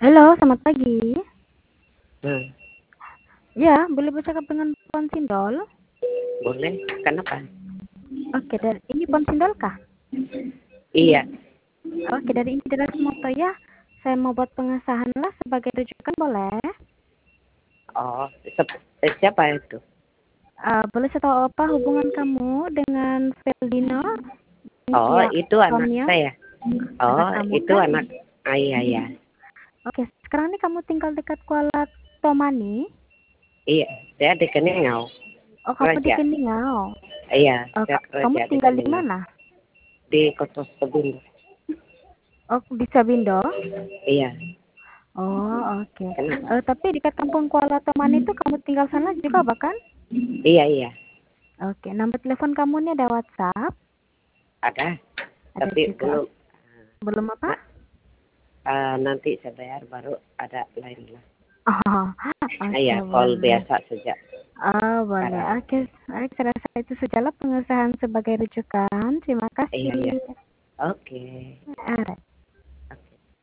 Halo, selamat pagi. Hmm, Ya, boleh bercakap dengan Pon Sindol? boleh. Kenapa? Oke, dari ini Pon Sindol kah? Iya. Oke, dari Inspirasi Moto ya. Saya mau buat pengesahan lah sebagai rujukan, boleh? Oh, siapa itu? Boleh saya tahu apa hubungan kamu dengan Feldino, Oh, ya, itu anak suaminya, saya. anak Oh, kamu itu kan? anak. Ah, iya, iya. Oke, sekarang ini kamu tinggal dekat Kuala Tomani. Iya, saya di Keningau, Oh, kamu di Raja. Keningau. Iya, saya Kamu Raja di tinggal di Keningau. mana? Di Kota Sebun. Oh, di Sabindo. Iya. Oh, oke. Kenapa? Tapi dekat kampung Kuala Tomani itu kamu tinggal sana juga bahkan? Iya, iya. Oke, nomor telepon kamu ini ada WhatsApp, Ada. ada Tapi juga. belum. Belum apa? Nah, nanti saya bayar baru ada lain lah. Oh, oke Iya, call boleh. biasa saja Oh, boleh. sekarang. Oke, baik, saya rasa itu sajalah pengesahan sebagai rujukan. Terima Iya, iya. kasih. Oke. Alright.